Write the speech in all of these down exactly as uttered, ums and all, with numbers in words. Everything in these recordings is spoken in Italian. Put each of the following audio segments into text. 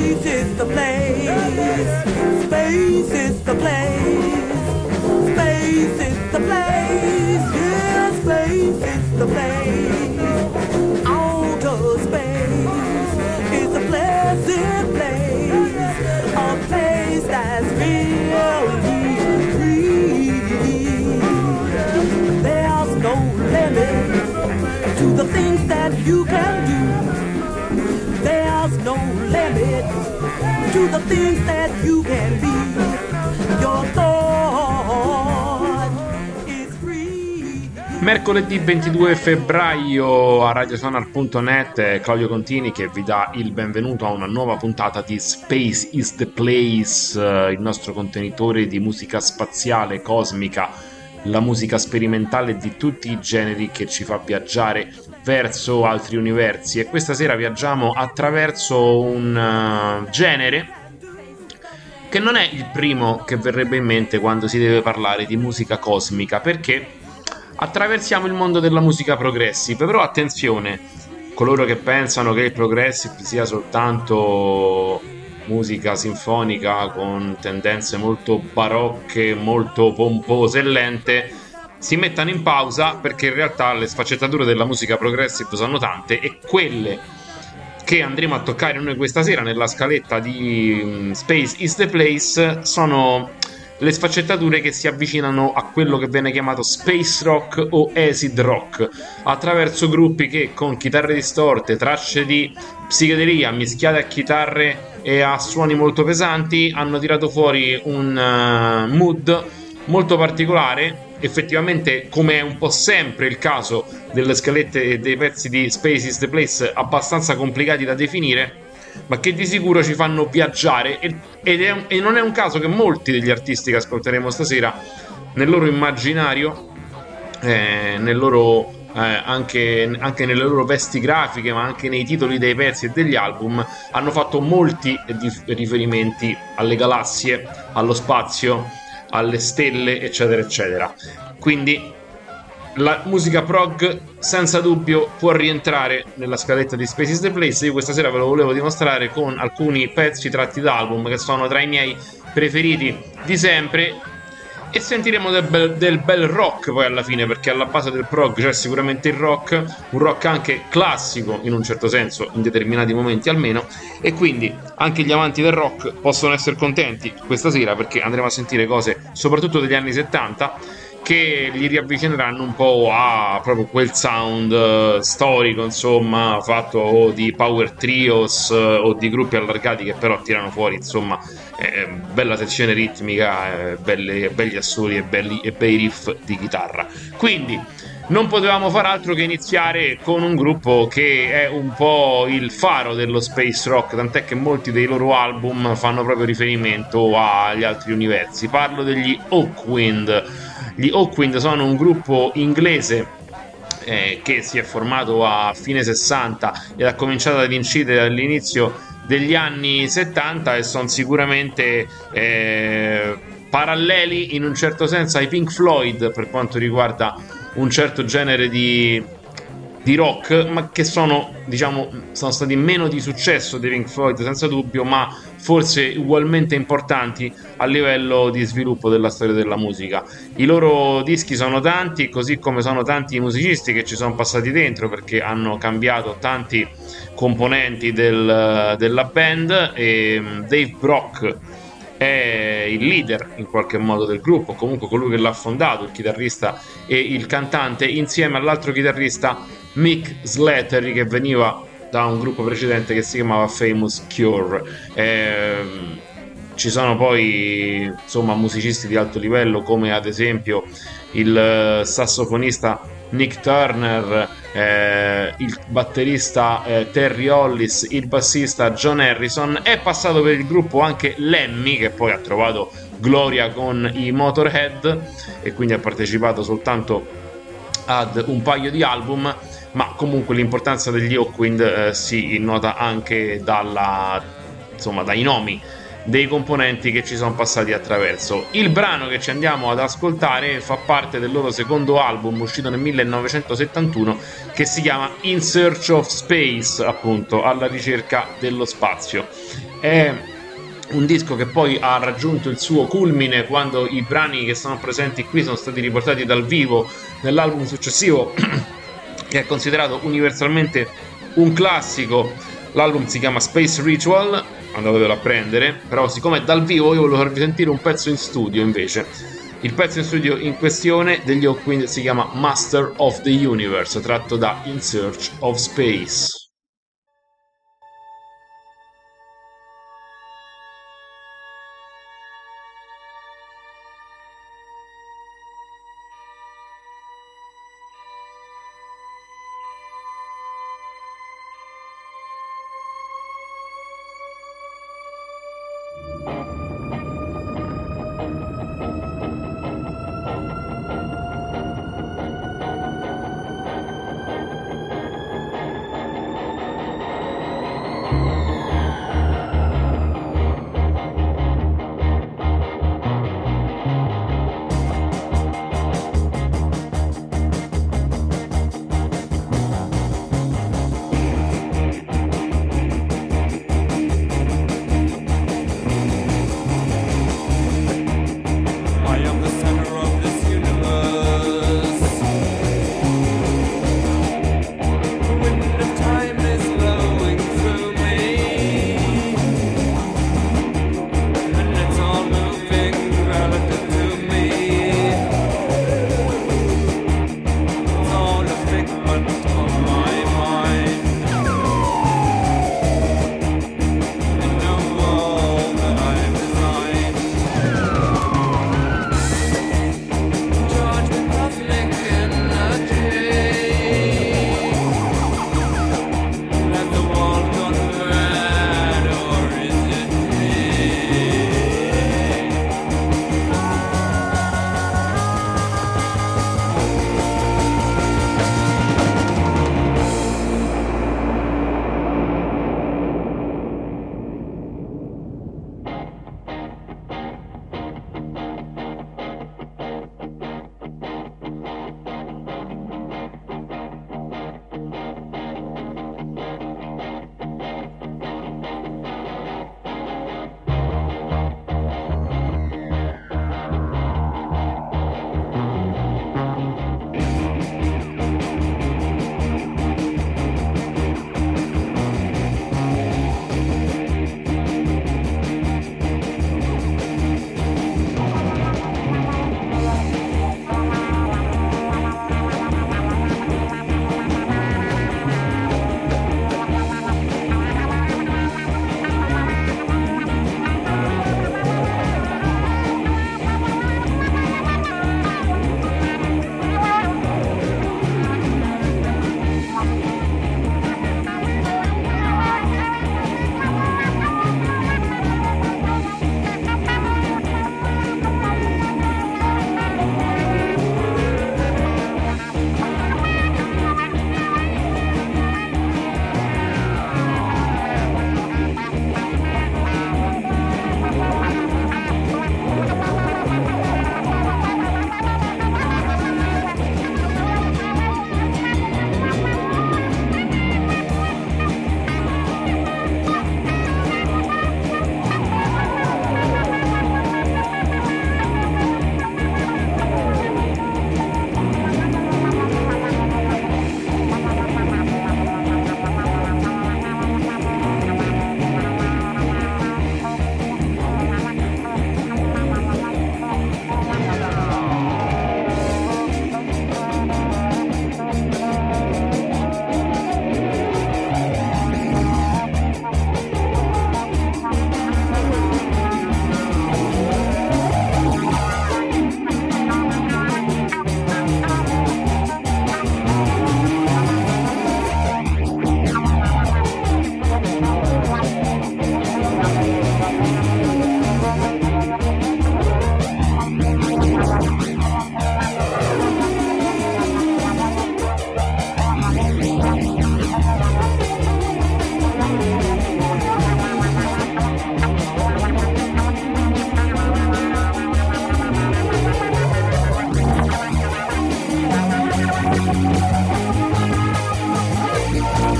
Space is the place. Space is the place. Space is the place. Yeah, space is the place. Outer space is a pleasant place. A place that's really free. There's no limit to the things that you can do. There's no limit to the things that you can be. Your thought is free. Mercoledì ventidue febbraio a radiosonar punto net è Claudio Contini che vi dà il benvenuto a una nuova puntata di Space is the Place, il nostro contenitore di musica spaziale, cosmica, la musica sperimentale di tutti i generi che ci fa viaggiare verso altri universi. E questa sera viaggiamo attraverso un uh, genere che non è il primo che verrebbe in mente quando si deve parlare di musica cosmica, perché attraversiamo il mondo della musica progressive. Però attenzione, coloro che pensano che il progressive sia soltanto musica sinfonica con tendenze molto barocche, molto pompose e lente, si mettano in pausa, perché in realtà le sfaccettature della musica progressive sono tante, e quelle che andremo a toccare noi questa sera nella scaletta di Space is the Place sono le sfaccettature che si avvicinano a quello che viene chiamato space rock o acid rock, attraverso gruppi che con chitarre distorte, tracce di psichedelia mischiate a chitarre e a suoni molto pesanti hanno tirato fuori un uh, mood molto particolare. Effettivamente, come è un po' sempre il caso delle scalette e dei pezzi di Space is the Place, abbastanza complicati da definire, ma che di sicuro ci fanno viaggiare, ed è un, e non è un caso che molti degli artisti che ascolteremo stasera, nel loro immaginario, eh, nel loro, eh, anche, anche nelle loro vesti grafiche, ma anche nei titoli dei pezzi e degli album, hanno fatto molti riferimenti alle galassie, allo spazio, alle stelle, eccetera eccetera. Quindi la musica prog senza dubbio può rientrare nella scaletta di Space is the Place. Io questa sera ve lo volevo dimostrare con alcuni pezzi tratti da album che sono tra i miei preferiti di sempre, e sentiremo del bel, del bel rock poi alla fine, perché alla base del prog c'è sicuramente il rock, un rock anche classico in un certo senso, in determinati momenti almeno, e quindi anche gli amanti del rock possono essere contenti questa sera, perché andremo a sentire cose soprattutto degli anni settanta che li riavvicineranno un po' a proprio quel sound uh, storico, insomma, fatto o di power trios uh, o di gruppi allargati che però tirano fuori, insomma, eh, bella sezione ritmica, eh, belle, belli assoli e, belli, e bei riff di chitarra. Quindi non potevamo far altro che iniziare con un gruppo che è un po' il faro dello space rock, tant'è che molti dei loro album fanno proprio riferimento agli altri universi. Parlo degli Hawkwind. Gli Hawkwind sono un gruppo inglese eh, che si è formato a fine sessanta ed ha cominciato ad incidere all'inizio degli anni settanta, e sono sicuramente eh, paralleli in un certo senso ai Pink Floyd per quanto riguarda un certo genere di, di rock, ma che sono, diciamo, sono stati meno di successo dei Pink Floyd senza dubbio, ma forse ugualmente importanti a livello di sviluppo della storia della musica. I loro dischi sono tanti, così come sono tanti i musicisti che ci sono passati dentro, perché hanno cambiato tanti componenti del, della band, e Dave Brock è il leader in qualche modo del gruppo, comunque colui che l'ha fondato, il chitarrista e il cantante, insieme all'altro chitarrista Mick Slattery, che veniva da un gruppo precedente che si chiamava Famous Cure. Eh, ci sono poi, insomma, musicisti di alto livello come ad esempio il sassofonista Nick Turner, eh, il batterista eh, Terry Hollis, il bassista John Harrison. È passato per il gruppo anche Lemmy, che poi ha trovato gloria con i Motorhead e quindi ha partecipato soltanto ad un paio di album, ma comunque l'importanza degli Hawkwind eh, si nota anche dalla, insomma, dai nomi dei componenti che ci sono passati attraverso. Il brano che ci andiamo ad ascoltare fa parte del loro secondo album uscito nel millenovecentosettantuno, che si chiama In Search of Space, appunto, alla ricerca dello spazio. È un disco che poi ha raggiunto il suo culmine quando i brani che sono presenti qui sono stati riportati dal vivo nell'album successivo che è considerato universalmente un classico. L'album si chiama Space Ritual, andatevelo a prendere, però siccome dal vivo io volevo farvi sentire un pezzo in studio invece. Il pezzo in studio in questione degli Hawkwind si chiama Master of the Universe, tratto da In Search of Space.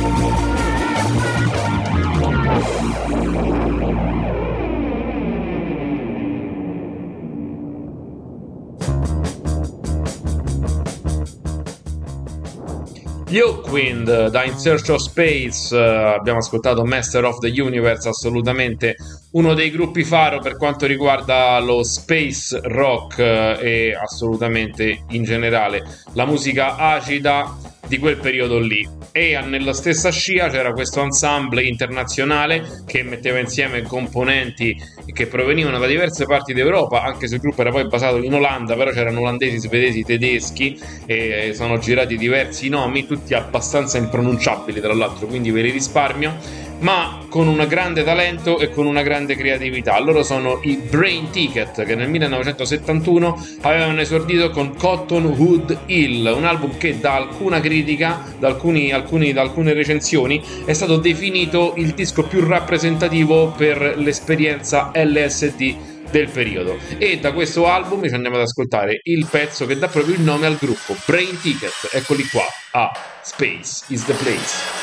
Hawkwind da In Search of Space, uh, abbiamo ascoltato Master of the Universe, assolutamente uno dei gruppi faro per quanto riguarda lo space rock uh, e assolutamente in generale la musica acida di quel periodo lì. E nella stessa scia c'era questo ensemble internazionale che metteva insieme componenti che provenivano da diverse parti d'Europa, anche se il gruppo era poi basato in Olanda, però c'erano olandesi, svedesi, tedeschi e sono girati diversi nomi, tutti abbastanza impronunciabili tra l'altro, quindi ve li risparmio, ma con un grande talento e con una grande creatività. Loro sono i Brain Ticket, che nel millenovecentosettantuno avevano esordito con Cottonwood Hill, un album che da alcuna critica, da, alcuni, alcuni, da alcune recensioni, è stato definito il disco più rappresentativo per l'esperienza L S D del periodo. E da questo album ci andiamo ad ascoltare il pezzo che dà proprio il nome al gruppo, Brain Ticket. Eccoli qua, a Space is the Place.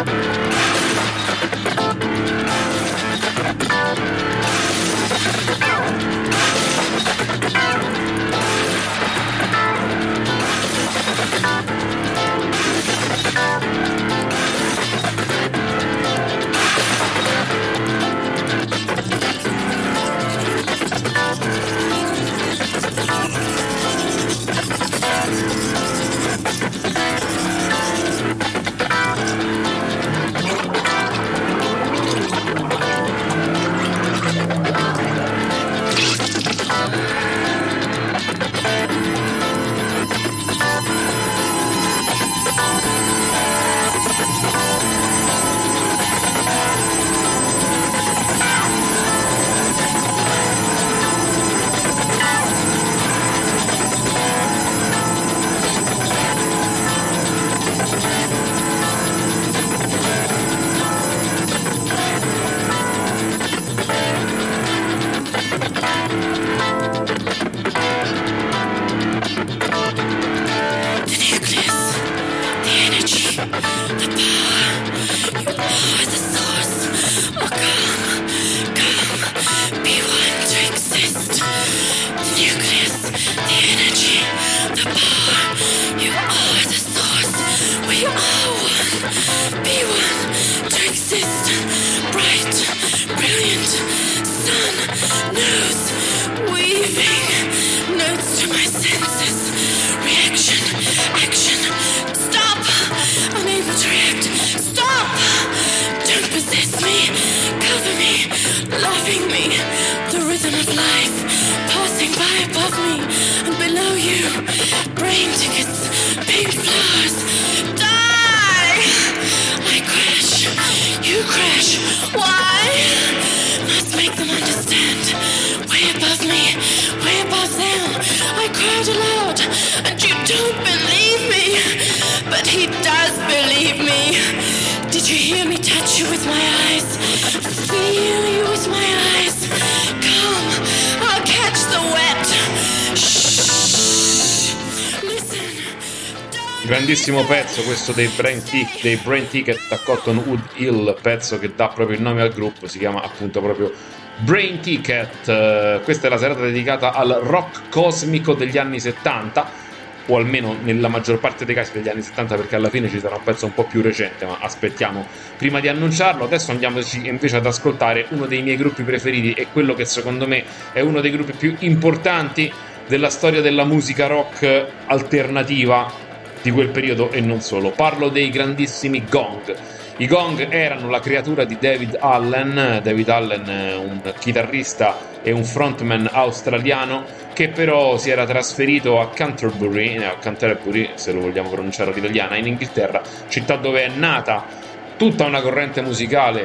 Grandissimo pezzo questo dei Brain, Tick, dei Brain Ticket da Cottonwood Hill, pezzo che dà proprio il nome al gruppo, si chiama appunto proprio Brain Ticket. Uh, questa è la serata dedicata al rock cosmico degli anni settanta, o almeno nella maggior parte dei casi degli anni settanta, perché alla fine ci sarà un pezzo un po' più recente, ma aspettiamo prima di annunciarlo. Adesso andiamoci invece ad ascoltare uno dei miei gruppi preferiti e quello che secondo me è uno dei gruppi più importanti della storia della musica rock alternativa di quel periodo e non solo. Parlo dei grandissimi Gong. I Gong erano la creatura di David Allen. David Allen è un chitarrista e un frontman australiano che però si era trasferito a Canterbury, a Canterbury se lo vogliamo pronunciare all'italiana, in Inghilterra, città dove è nata tutta una corrente musicale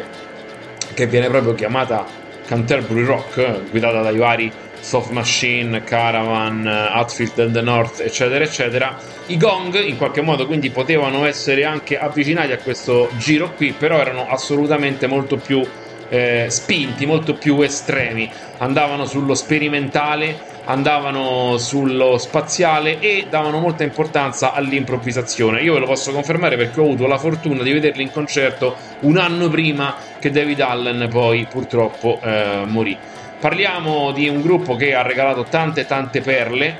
che viene proprio chiamata Canterbury Rock, guidata dai vari Soft Machine, Caravan, Hatfield and the North, eccetera eccetera. I Gong in qualche modo quindi potevano essere anche avvicinati a questo giro qui, però erano assolutamente molto più eh, spinti, molto più estremi, andavano sullo sperimentale, andavano sullo spaziale e davano molta importanza all'improvvisazione. Io ve lo posso confermare perché ho avuto la fortuna di vederli in concerto un anno prima che David Allen poi purtroppo eh, morì. Parliamo di un gruppo che ha regalato tante tante perle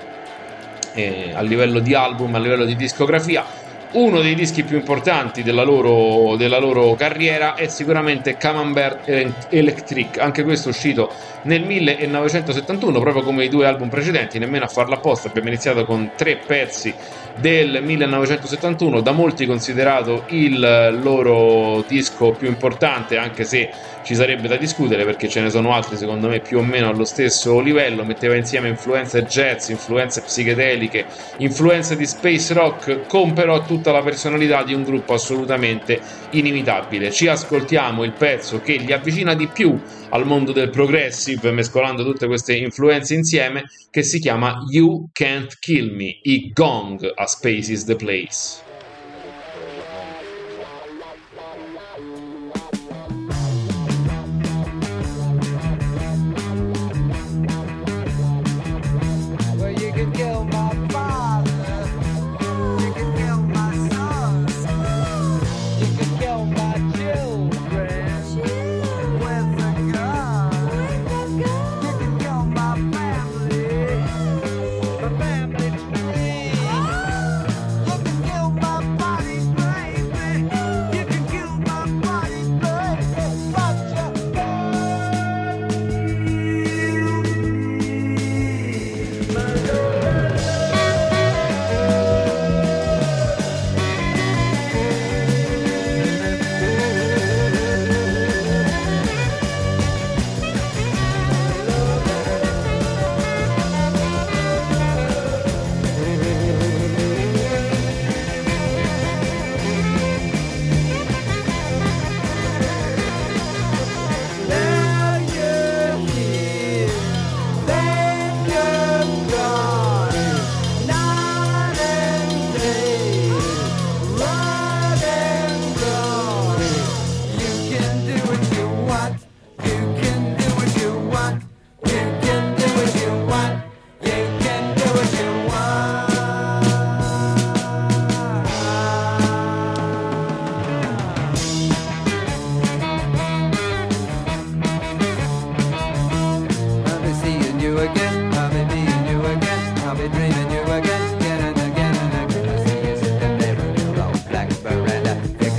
eh, a livello di album, a livello di discografia. Uno dei dischi più importanti della loro, della loro carriera è sicuramente Camembert Electric, anche questo uscito nel millenovecentosettantuno, proprio come i due album precedenti, nemmeno a farla apposta. Abbiamo iniziato con tre pezzi del millenovecentosettantuno, da molti considerato il loro disco più importante, anche se ci sarebbe da discutere perché ce ne sono altri secondo me più o meno allo stesso livello. Metteva insieme influenze jazz, influenze psichedeliche, influenze di space rock, con però tutta la personalità di un gruppo assolutamente inimitabile. Ci ascoltiamo il pezzo che li avvicina di più al mondo del progressive, mescolando tutte queste influenze insieme, che si chiama You Can't Kill Me, i Gong a Space is the Place. Kill my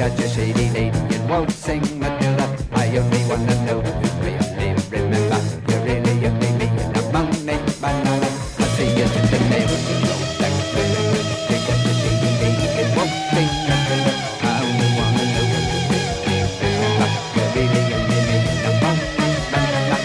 such a shady lady and won't sing Matilda. I only wanna know if you really remember. You're really only me and a moaning banana. I see you in the neighborhood road back there. You're such a shady lady and won't sing Matilda. I only wanna know if you really remember. You're really only me and a moaning banana.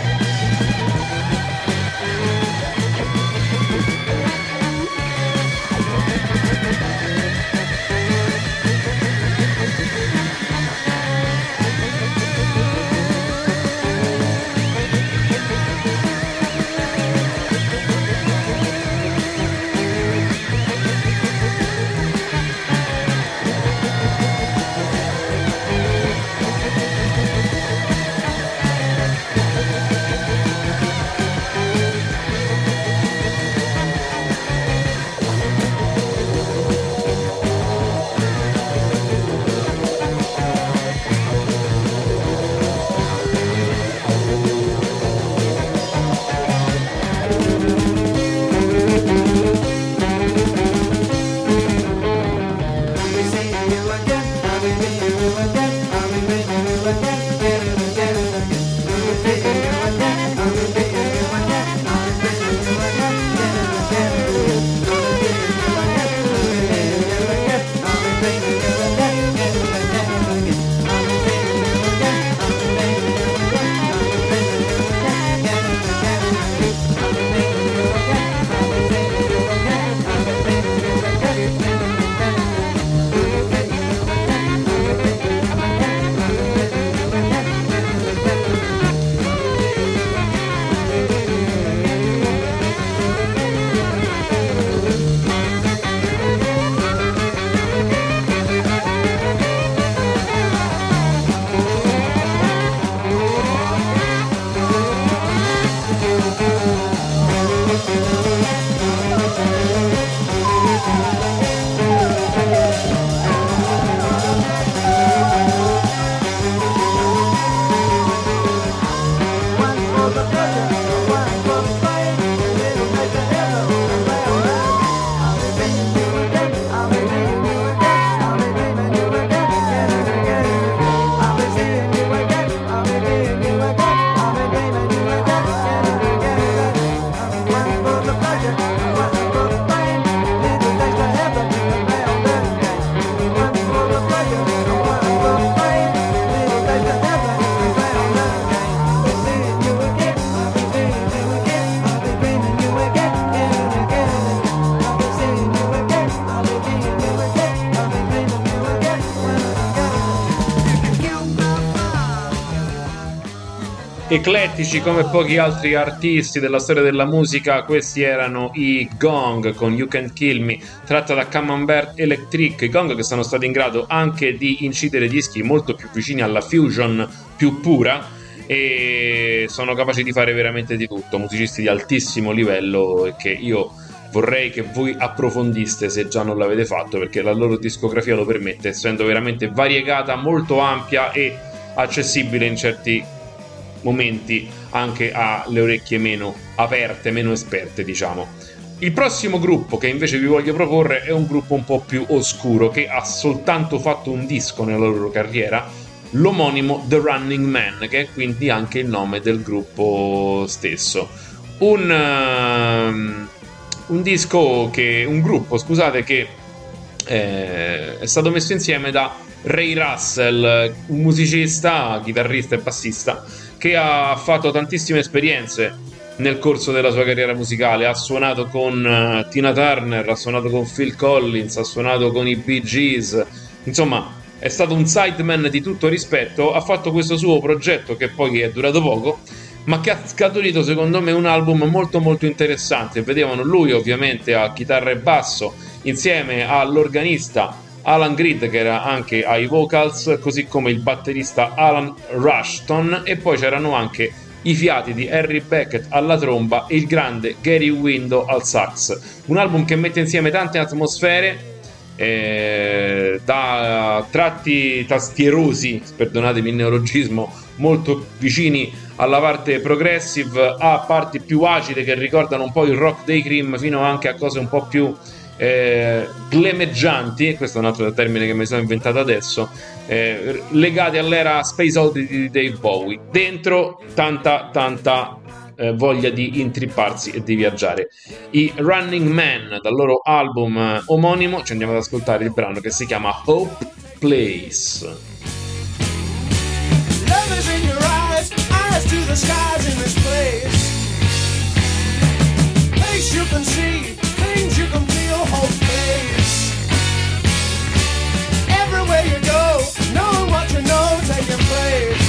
Eclettici come pochi altri artisti della storia della musica, questi erano i Gong con You Can't Kill Me, tratta da Camembert Electric. I Gong che sono stati in grado anche di incidere dischi molto più vicini alla fusion più pura e sono capaci di fare veramente di tutto, musicisti di altissimo livello e che io vorrei che voi approfondiste se già non l'avete fatto, perché la loro discografia lo permette, essendo veramente variegata, molto ampia e accessibile in certi momenti anche alle orecchie meno aperte, meno esperte, diciamo. Il prossimo gruppo che invece vi voglio proporre è un gruppo un po' più oscuro che ha soltanto fatto un disco nella loro carriera, l'omonimo The Running Man, che è quindi anche il nome del gruppo stesso. Un, uh, un disco che un gruppo, scusate, che eh, è stato messo insieme da Ray Russell, un musicista, chitarrista e bassista che ha fatto tantissime esperienze nel corso della sua carriera musicale. Ha suonato con uh, Tina Turner, ha suonato con Phil Collins, ha suonato con i Bee Gees, insomma è stato un sideman di tutto rispetto. Ha fatto questo suo progetto che poi è durato poco, ma che ha scaturito secondo me un album molto molto interessante. Vedevano lui ovviamente a chitarra e basso insieme all'organista Alan Grid, che era anche ai vocals, così come il batterista Alan Rushton, e poi c'erano anche i fiati di Harry Beckett alla tromba e il grande Gary Window al sax. Un album che mette insieme tante atmosfere, eh, da tratti tastierosi, perdonatemi il neologismo, molto vicini alla parte progressive, a parti più acide che ricordano un po' il rock dei Cream, fino anche a cose un po' più eh, glameggianti, questo è un altro termine che mi sono inventato adesso, eh, legati all'era Space Oddity di Dave Bowie. Dentro tanta tanta eh, voglia di intripparsi e di viaggiare. I Running Man, dal loro album eh, omonimo, ci andiamo ad ascoltare il brano che si chiama Hope Place. Love is in your eyes, eyes to the skies in this place. Place you can see, things you can feel, hope place. Everywhere you go, knowing what you know, taking place.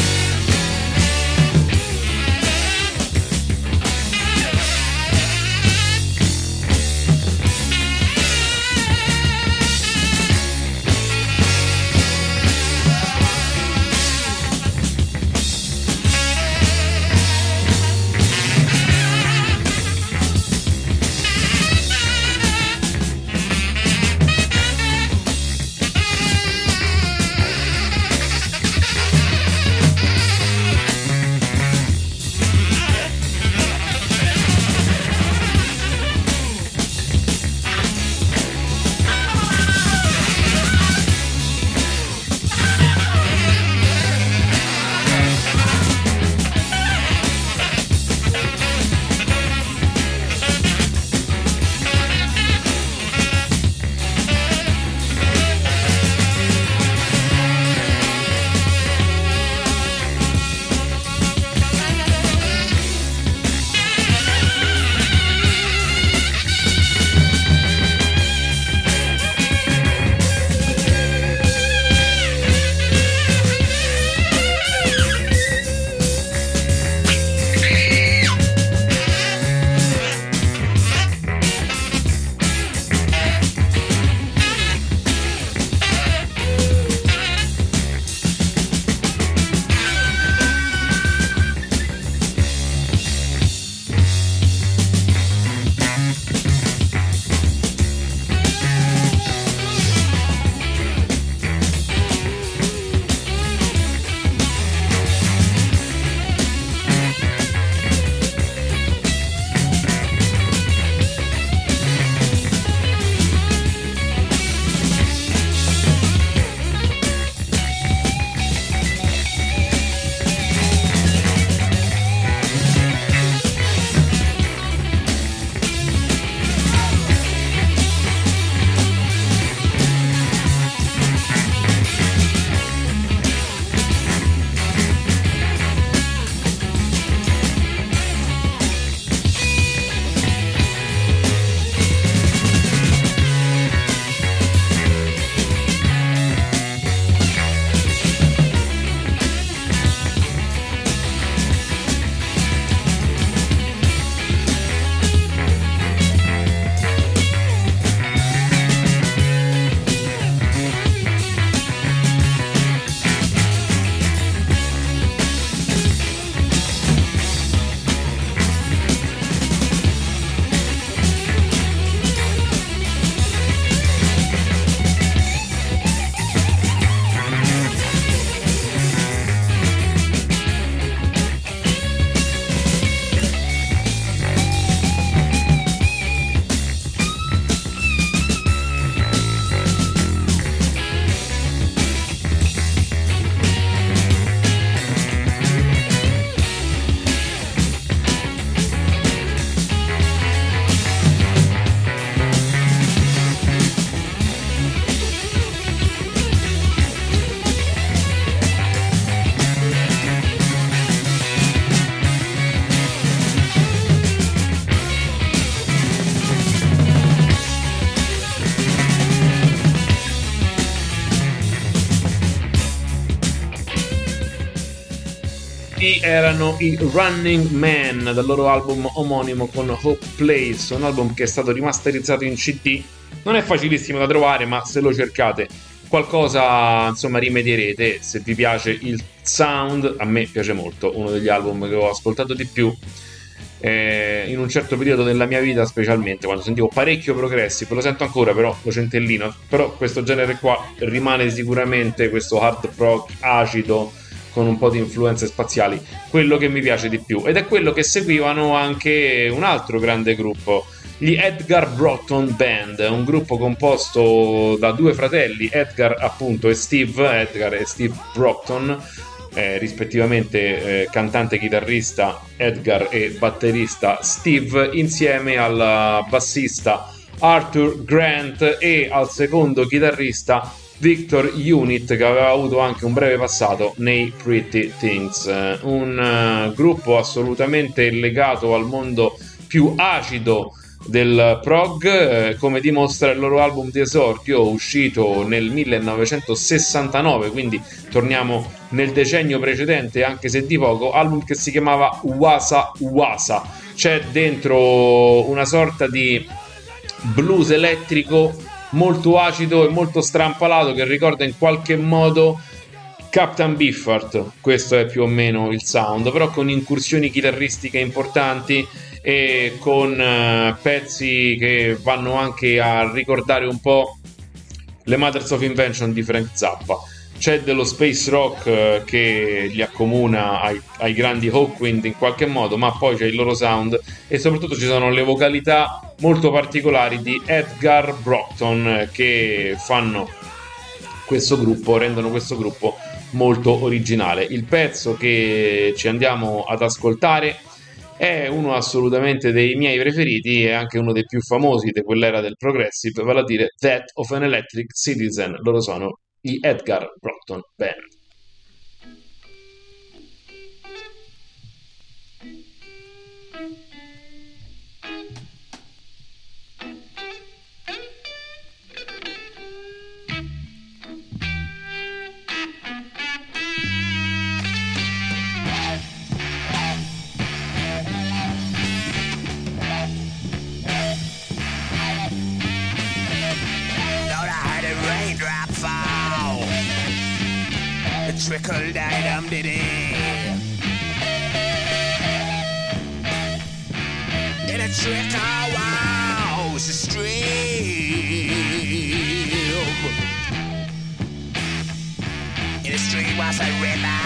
Questi erano i Running Man dal loro album omonimo con Hope Place, un album che è stato rimasterizzato in C D. Non è facilissimo da trovare, ma se lo cercate qualcosa insomma rimedierete. Se vi piace il sound, a me piace molto, uno degli album che ho ascoltato di più eh, in un certo periodo della mia vita, specialmente quando sentivo parecchio Progressive. Lo sento ancora, però lo centellino. Però questo genere qua rimane sicuramente, questo hard rock acido con un po' di influenze spaziali, quello che mi piace di più, ed è quello che seguivano anche un altro grande gruppo gli Edgar Broughton Band, un gruppo composto da due fratelli, Edgar appunto e Steve, Edgar e Steve Broughton, eh, rispettivamente eh, cantante e chitarrista Edgar e batterista Steve, insieme al bassista Arthur Grant e al secondo chitarrista Victor Unit, che aveva avuto anche un breve passato nei Pretty Things. Un uh, gruppo assolutamente legato al mondo più acido del prog, eh, come dimostra il loro album di esordio uscito nel millenovecentosessantanove, quindi torniamo nel decennio precedente, anche se di poco, album che si chiamava Wasa Wasa. C'è dentro una sorta di blues elettrico molto acido e molto strampalato che ricorda in qualche modo Captain Beefheart. Questo è più o meno il sound, però con incursioni chitarristiche importanti e con uh, pezzi che vanno anche a ricordare un po' le Mothers of Invention di Frank Zappa. C'è dello space rock uh, che li accomuna ai, ai grandi Hawkwind in qualche modo, ma poi c'è il loro sound e soprattutto ci sono le vocalità molto particolari di Edgar Broughton uh, che fanno questo gruppo, rendono questo gruppo molto originale. Il pezzo che ci andiamo ad ascoltare è uno assolutamente dei miei preferiti e anche uno dei più famosi di quell'era del progressive, vale a dire That of an Electric Citizen. Loro sono i Edgar Broughton Band. Trickle dee dum dee dee. In a trickle was a stream. In a stream was a river.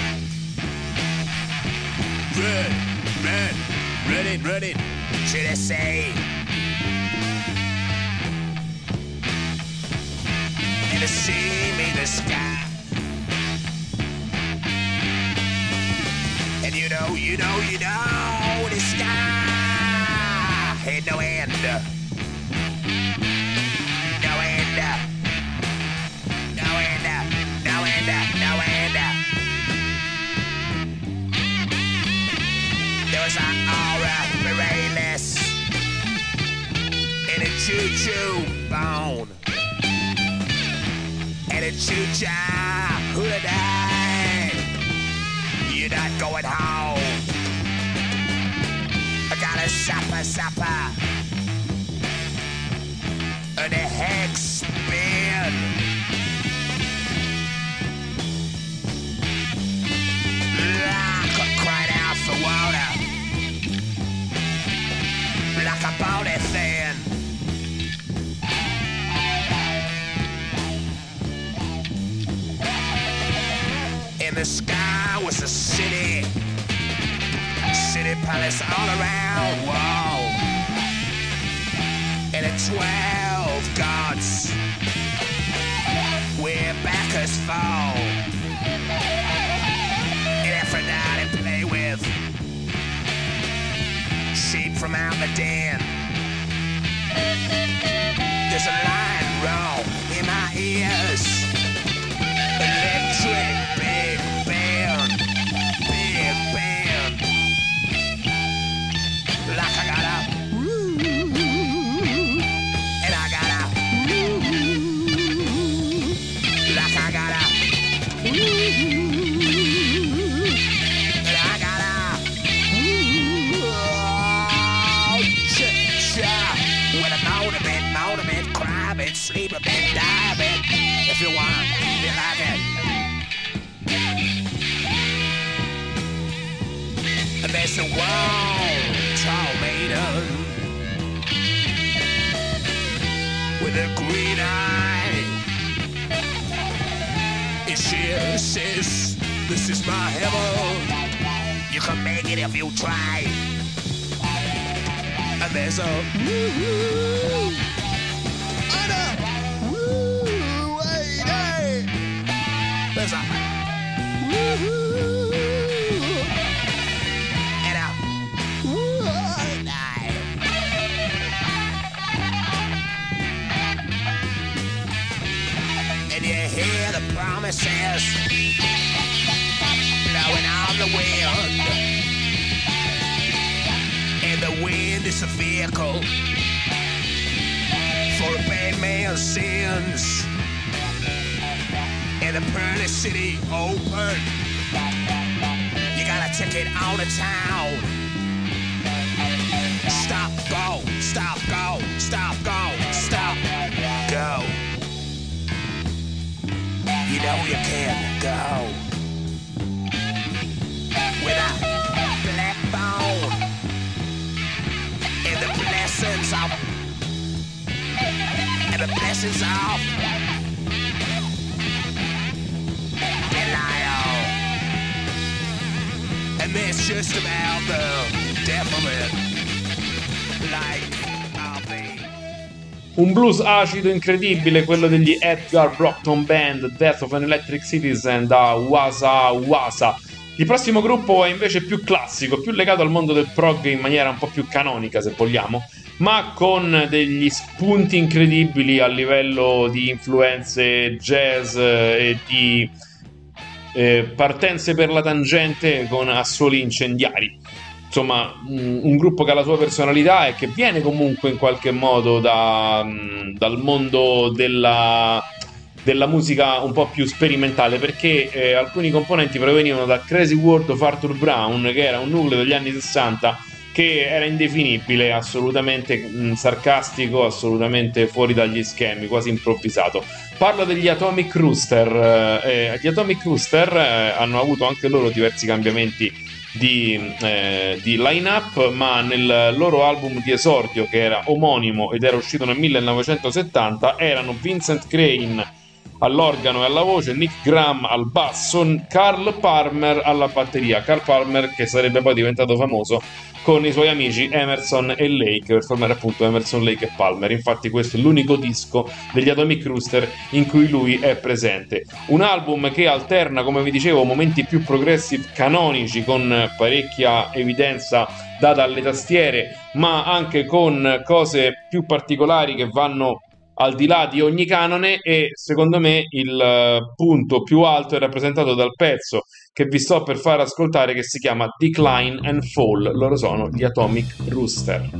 Run, run, running, running to the sea. In the sea made the sky. And you know, you know, you know, the sky had no end. No end. No end. No end. No end. There was an aura Morales and a choo-choo bone. And a choo-choo who'da died. You're not going home. I got a supper, supper. And a hex spin. Like a crying out for water. Like a bony thin. In the sky was a city, city palace all around, whoa. And a twelve gods where backers fall. And Aphrodite play with sheep from out the den. There's a lion roll in my ears. Electric big band, big band. Like I got a and I got a like I got a and I got a oh, cha-cha. With a moan a bit, moan a bit, cry a bit, sleep a bit, die a bit. If you want, you like it. And there's a wall, tall maiden with a green eye. And she says, this is my heaven. You can make it if you try. And there's a woo-hoo and a woo, hey, hey. There's a woo-hoo and a woo, hey. And you hear the promises blowing on the wind. And the wind is a vehicle for a bad man's sins. And the pearly city open. You got a ticket on the town. Stop, go, stop, go, stop, go, stop, go. You know you can go with a black bone and the blessings of and the blessings of Belial. And that's just about the death of it. Like I'll be. Un blues acido incredibile, quello degli Edgar Brockton Band, Death of an Electric Citizen da Wasa Wasa. Il prossimo gruppo è invece più classico, più legato al mondo del prog in maniera un po' più canonica, se vogliamo, ma con degli spunti incredibili a livello di influenze jazz e di eh, partenze per la tangente con assoli incendiari. Insomma, un gruppo che ha la sua personalità e che viene comunque in qualche modo da, dal mondo della, della musica un po' più sperimentale, perché eh, alcuni componenti provenivano da Crazy World of Arthur Brown, che era un nucleo degli anni sessanta che era indefinibile, assolutamente mh, sarcastico, assolutamente fuori dagli schemi, quasi improvvisato. Parlo degli Atomic Rooster. Eh, gli Atomic Rooster eh, hanno avuto anche loro diversi cambiamenti di, eh, di line-up, ma nel loro album di esordio, che era omonimo ed era uscito nel millenovecentosettanta, erano Vincent Crane all'organo e alla voce, Nick Graham al basso, Carl Palmer alla batteria. Carl Palmer che sarebbe poi diventato famoso con i suoi amici Emerson e Lake per formare appunto Emerson, Lake e Palmer. Infatti questo è l'unico disco degli Atomic Rooster in cui lui è presente. Un album che alterna, come vi dicevo, momenti più progressive canonici con parecchia evidenza data alle tastiere, ma anche con cose più particolari che vanno al di là di ogni canone, e secondo me il punto più alto è rappresentato dal pezzo che vi sto per far ascoltare, che si chiama Decline and Fall. Loro sono gli Atomic Rooster.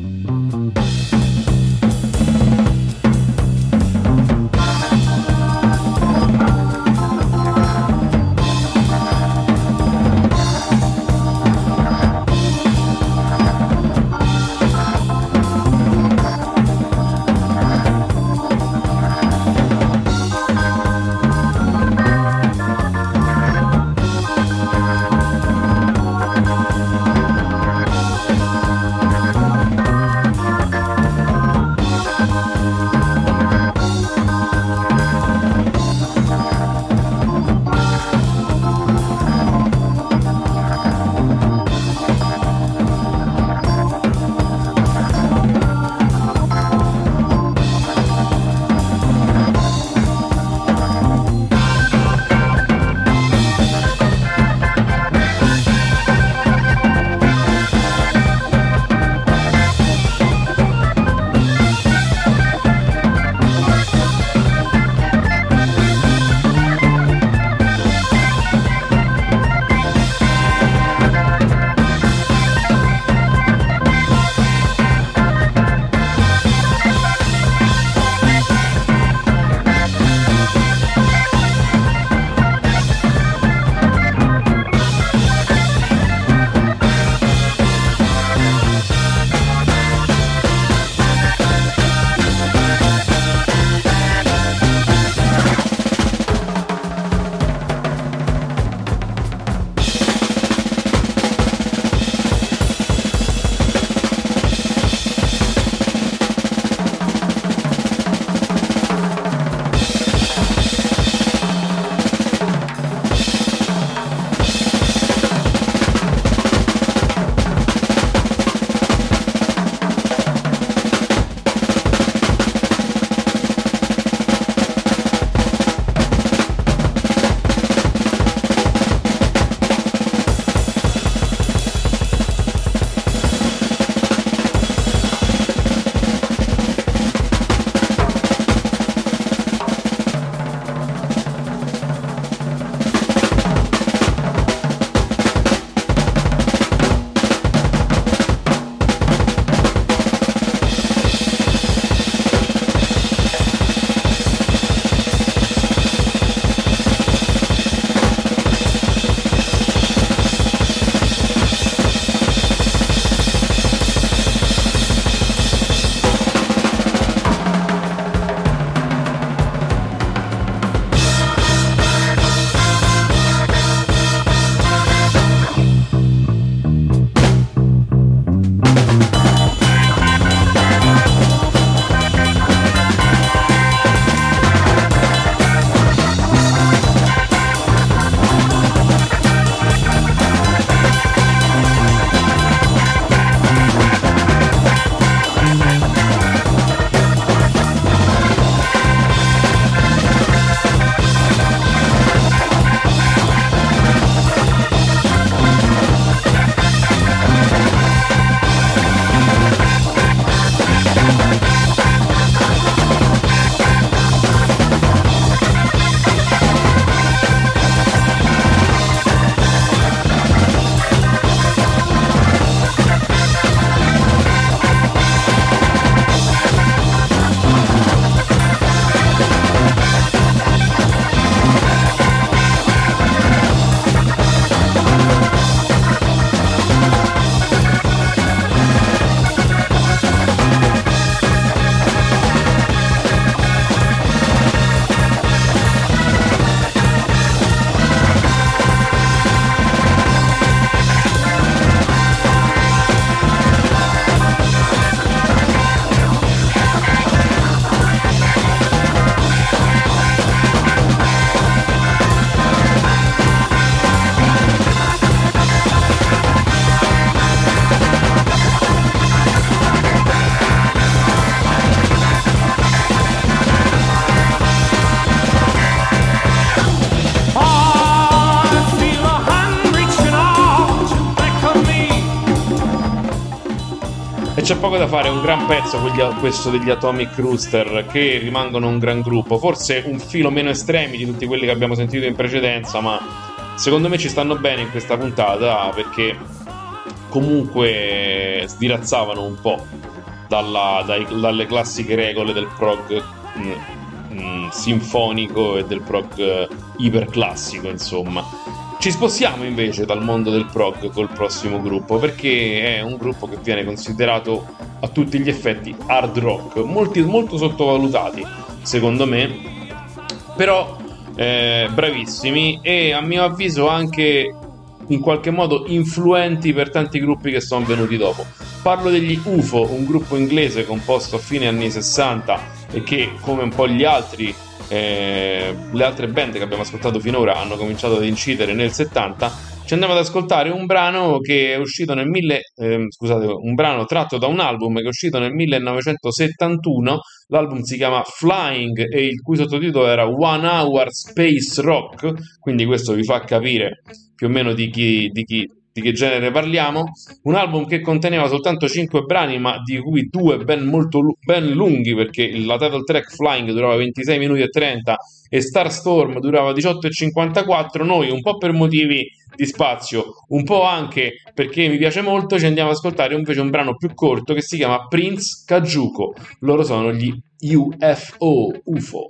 c'è poco da fare, è un gran pezzo questo degli Atomic Rooster, che rimangono un gran gruppo, forse un filo meno estremi di tutti quelli che abbiamo sentito in precedenza, ma secondo me ci stanno bene in questa puntata perché comunque sdirazzavano un po' dalla, dai, dalle classiche regole del prog mh, mh, sinfonico e del prog uh, iperclassico, insomma. Ci spostiamo invece dal mondo del prog col prossimo gruppo, perché è un gruppo che viene considerato a tutti gli effetti hard rock, molti, molto sottovalutati secondo me, però eh, bravissimi e a mio avviso anche in qualche modo influenti per tanti gruppi che sono venuti dopo. Parlo degli U F O, un gruppo inglese composto a fine anni sessanta e che, come un po' gli altri Eh, le altre band che abbiamo ascoltato finora, hanno cominciato ad incidere nel settanta. Ci andiamo ad ascoltare un brano che è uscito nel mille, eh, scusate, un brano tratto da un album che è uscito nel millenovecentosettantuno. L'album si chiama Flying e il cui sottotitolo era One Hour Space Rock, quindi questo vi fa capire più o meno di chi, di chi di che genere parliamo. Un album che conteneva soltanto cinque brani, ma di cui due ben molto ben lunghi, perché la title track Flying durava ventisei minuti e trenta e Starstorm durava diciotto e cinquantaquattro. Noi, un po' per motivi di spazio, un po' anche perché mi piace molto, ci andiamo ad ascoltare invece un brano più corto che si chiama Prince Kajuko. Loro sono gli U F O, U F O.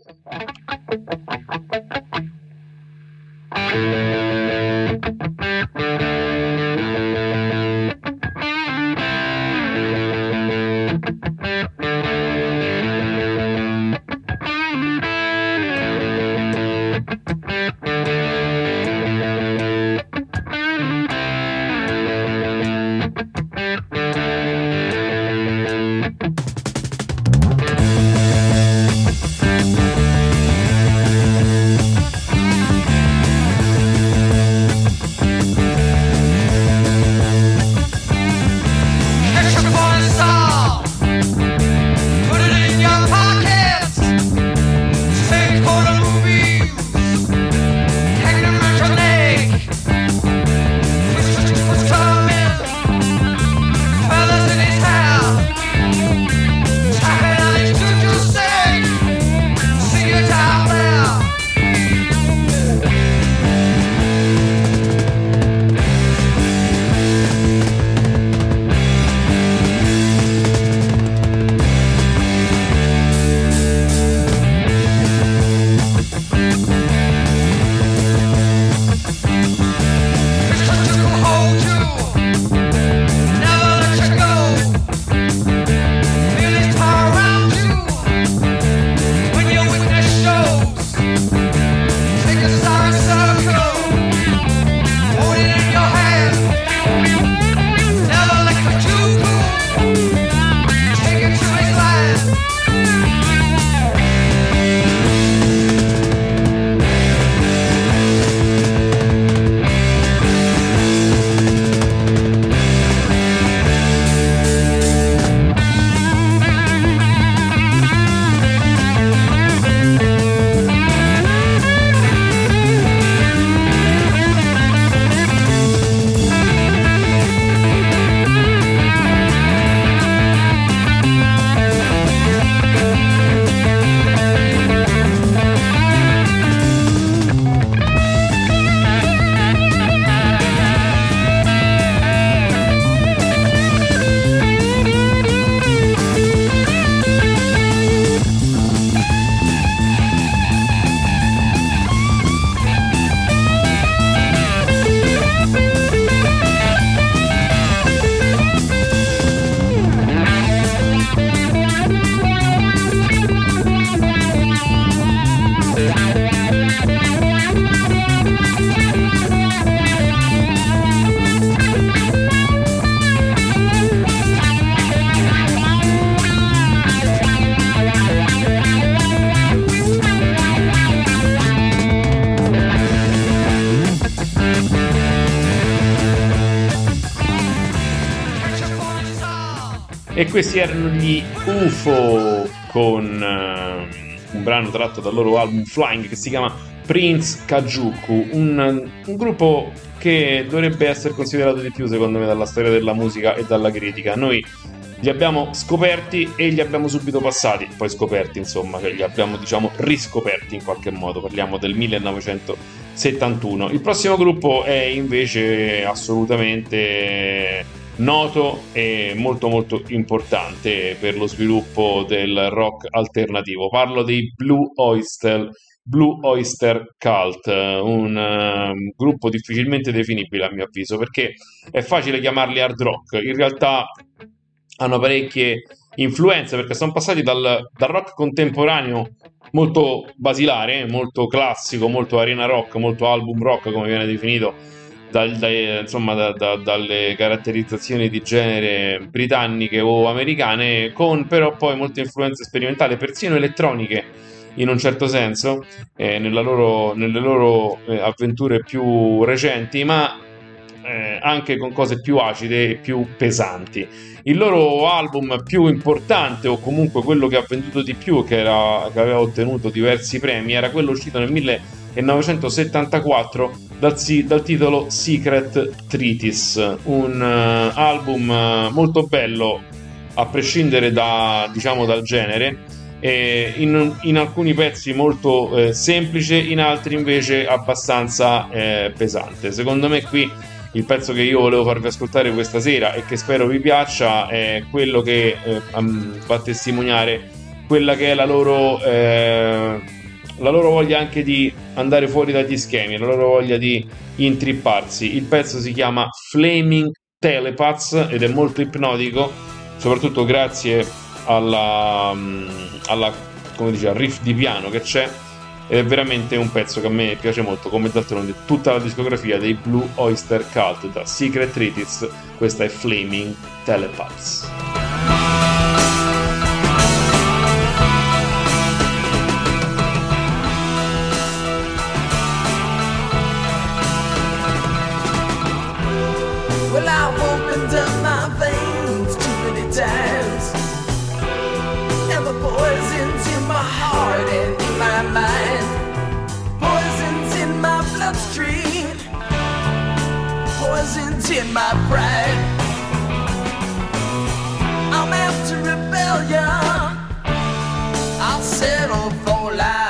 E questi erano gli U F O con uh, un brano tratto dal loro album Flying che si chiama Prince Kajuku, un, un gruppo che dovrebbe essere considerato di più secondo me dalla storia della musica e dalla critica. Noi li abbiamo scoperti e li abbiamo subito passati, poi scoperti insomma, cioè li abbiamo diciamo riscoperti in qualche modo, parliamo del millenovecentosettantuno. Il prossimo gruppo è invece assolutamente noto e molto molto importante per lo sviluppo del rock alternativo, parlo dei Blue Oyster Blue Oyster Cult, un uh, gruppo difficilmente definibile a mio avviso, perché è facile chiamarli hard rock, in realtà hanno parecchie influenze perché sono passati dal, dal rock contemporaneo molto basilare, molto classico, molto arena rock, molto album rock come viene definito dal, dai, insomma da, da, dalle caratterizzazioni di genere britanniche o americane, con però poi molte influenze sperimentali, persino elettroniche in un certo senso, eh, nella loro, nelle loro eh, avventure più recenti, ma eh, anche con cose più acide e più pesanti. Il loro album più importante, o comunque quello che ha venduto di più, che, era, che aveva ottenuto diversi premi, era quello uscito nel millenovecentosettantaquattro dal, dal titolo Secret Treatise, un uh, album uh, molto bello a prescindere da, diciamo, dal genere. Eh, in, in alcuni pezzi molto eh, semplice, in altri invece abbastanza eh, pesante. Secondo me qui il pezzo che io volevo farvi ascoltare questa sera e che spero vi piaccia è quello che eh, va a testimoniare quella che è la loro eh, la loro voglia anche di andare fuori dagli schemi, la loro voglia di intripparsi. Il pezzo si chiama Flaming Telepaths ed è molto ipnotico, soprattutto grazie alla, alla come dice, al riff di piano che c'è, ed è veramente un pezzo che a me piace molto, come d'altronde tutta la discografia dei Blue Oyster Cult. Da Secret Treatise questa è Flaming Telepaths. Well, I've opened up my veins too many times, and the poison's in my heart and in my mind. Poison's in my bloodstream, poison's in my pride. I'm after rebellion, I'll settle for lies.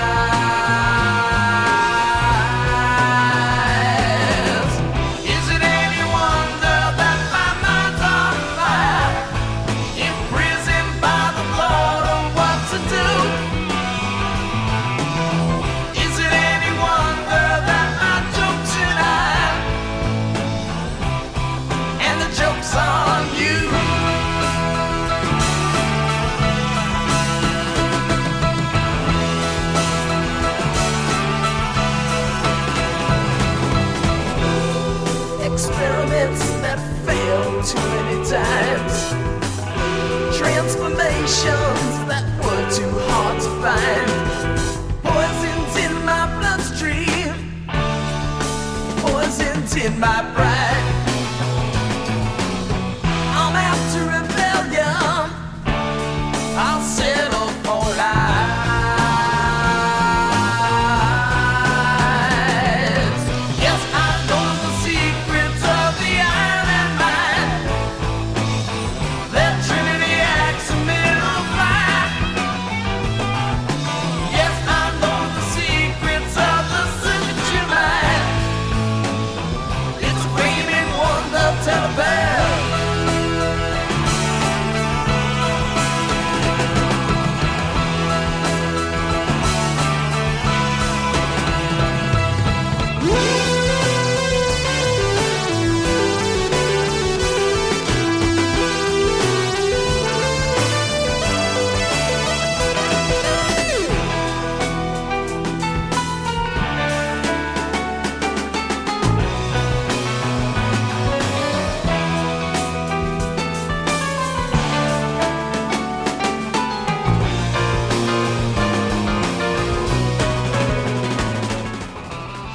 Is it any wonder that my mind's on fire, imprisoned by the thought of what to do? Is it any wonder that I joke tonight, and the joke's on you? Experiments that failed too many times, transformations that were too hard to find. Poison's in my bloodstream, poison's in my pride. I'm after rebellion, I'll settle for lies. Yes, I know the secrets of the Iron Mind. That Trinity acts a middle fire. Yes, I know the secrets of the signature mind. It's flaming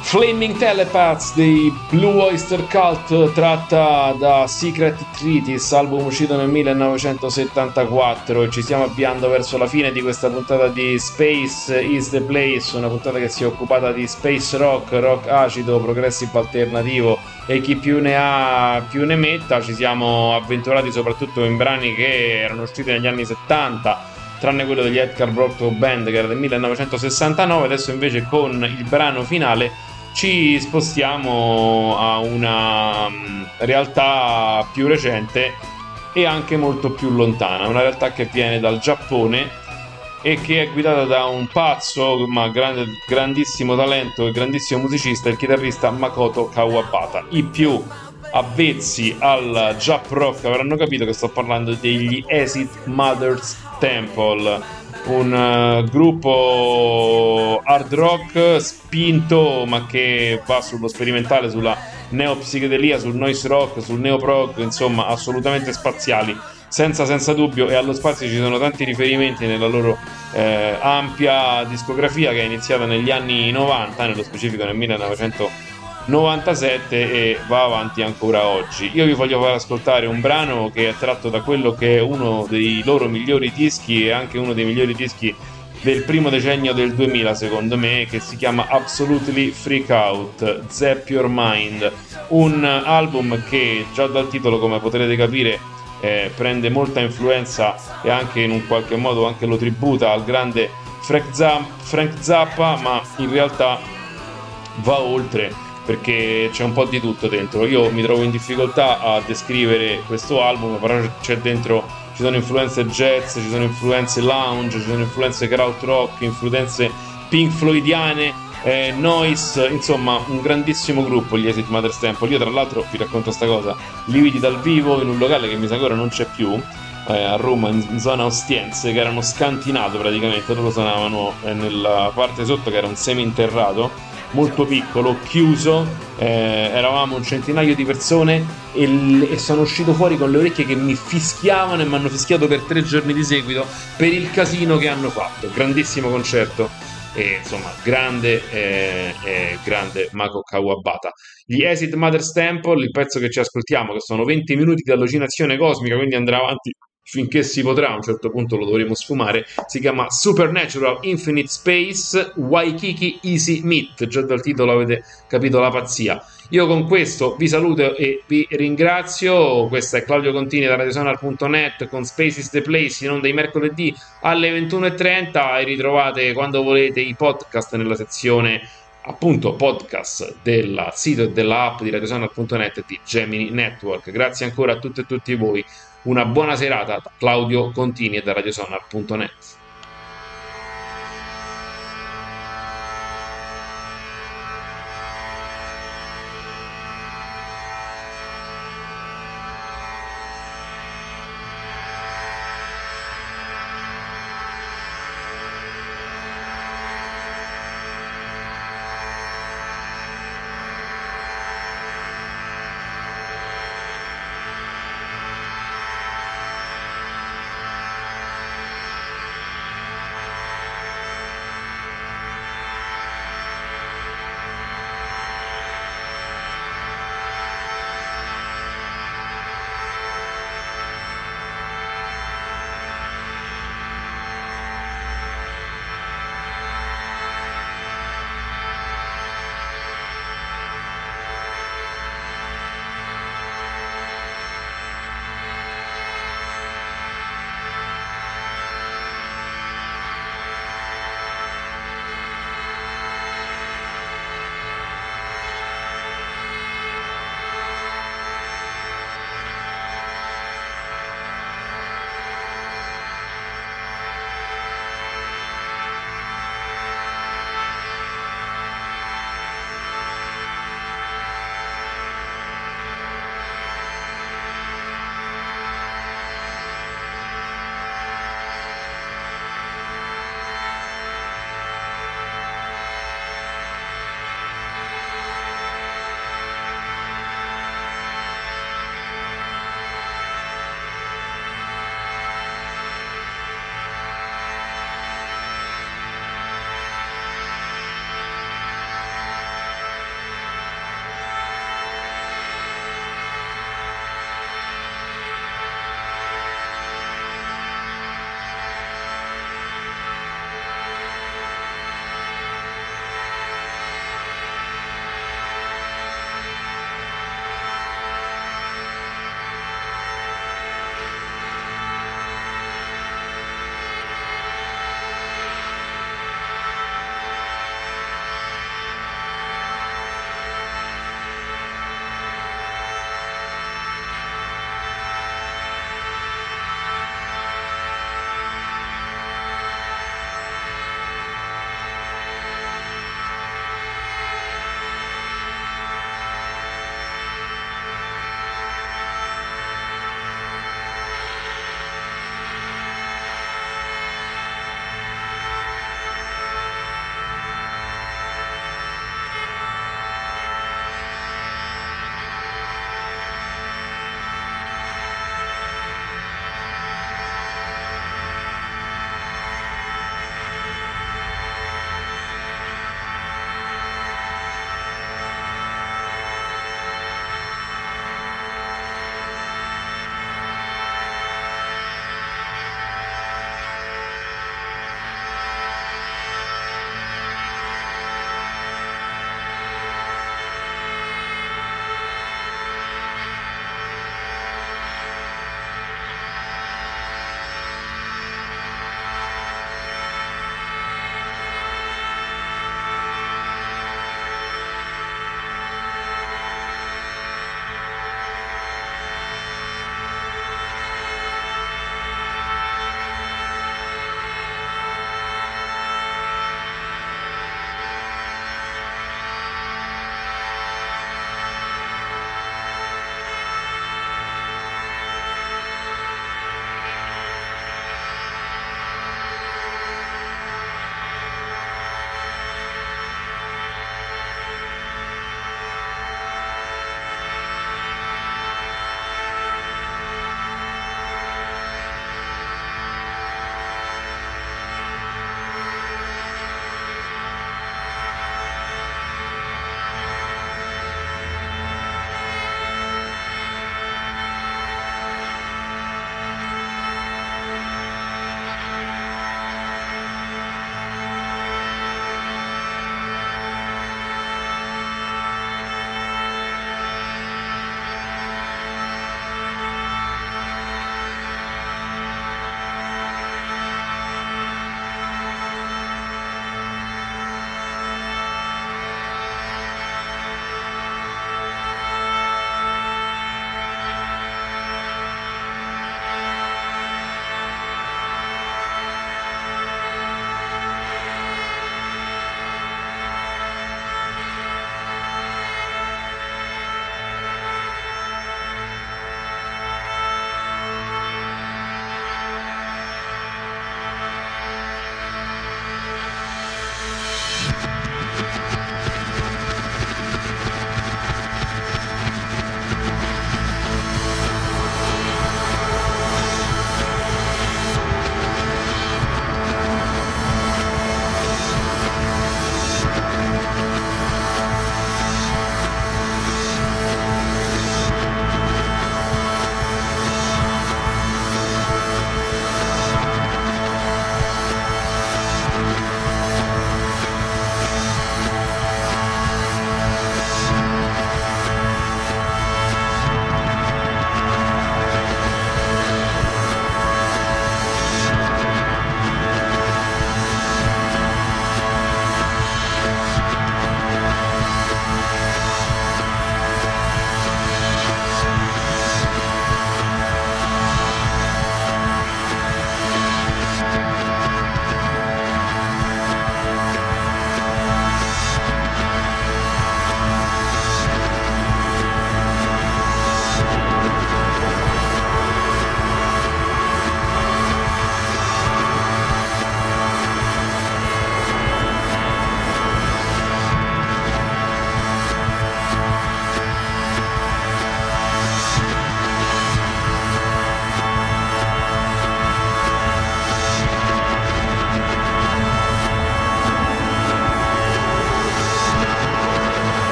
Flaming Telepaths dei Blue Oyster Cult, tratta da Secret Treatise, album uscito nel millenovecentosettantaquattro, e ci stiamo avviando verso la fine di questa puntata di Space is the Place, una puntata che si è occupata di space rock, rock acido, progressive alternativo e chi più ne ha più ne metta. Ci siamo avventurati soprattutto in brani che erano usciti negli anni settanta, tranne quello degli Edgar Bronco Band che era del millenovecentosessantanove. Adesso invece con il brano finale ci spostiamo a una um, realtà più recente e anche molto più lontana, una realtà che viene dal Giappone e che è guidata da un pazzo ma grande, grandissimo talento e grandissimo musicista, il chitarrista Makoto Kawabata. I più avvezzi al Jap Rock avranno capito che sto parlando degli Acid Mother's Temple, un uh, gruppo hard rock spinto ma che va sullo sperimentale, sulla neopsichedelia, sul noise rock, sul neoprog, insomma assolutamente spaziali, senza, senza dubbio, e allo spazio ci sono tanti riferimenti nella loro eh, ampia discografia che è iniziata negli anni novanta, nello specifico nel millenovecentonovantasette, e va avanti ancora oggi. Io vi voglio far ascoltare un brano che è tratto da quello che è uno dei loro migliori dischi e anche uno dei migliori dischi del primo decennio del duemila secondo me, che si chiama Absolutely Freak Out, Zap Your Mind, un album che già dal titolo, come potrete capire, eh, prende molta influenza e anche in un qualche modo anche lo tributa al grande Frank Zappa, Frank Zappa, ma in realtà va oltre, perché c'è un po' di tutto dentro. Io mi trovo in difficoltà a descrivere questo album, però c'è dentro, ci sono influenze jazz, ci sono influenze lounge, ci sono influenze krautrock, influenze pink floydiane, eh, noise, insomma un grandissimo gruppo, gli Acid Mother's Temple. Io tra l'altro vi racconto sta cosa, li vidi dal vivo in un locale che mi sa che ora non c'è più, eh, a Roma, in, in zona Ostiense, che erano scantinato praticamente. Loro suonavano eh, nella parte sotto che era un seminterrato molto piccolo, chiuso, eh, eravamo un centinaio di persone e, l- e sono uscito fuori con le orecchie che mi fischiavano, e mi hanno fischiato per tre giorni di seguito per il casino che hanno fatto. Grandissimo concerto e insomma grande eh, eh, grande Mako Kawabata. Gli Acid Mother's Temple, il pezzo che ci ascoltiamo, che sono venti minuti di allucinazione cosmica, quindi andrà avanti finché si potrà, a un certo punto lo dovremo sfumare, si chiama Supernatural Infinite Space Waikiki Easy Meet, già dal titolo avete capito la pazzia. Io con questo vi saluto e vi ringrazio. Questo è Claudio Contini da radiosonar punto net con Space is the Place, in onda i mercoledì alle ventuno e trenta, e ritrovate quando volete i podcast nella sezione appunto podcast del sito e della app di radiosonar punto net di Gemini Network. Grazie ancora a tutte e tutti voi. Una buona serata da Claudio Contini e da radiosonar punto net.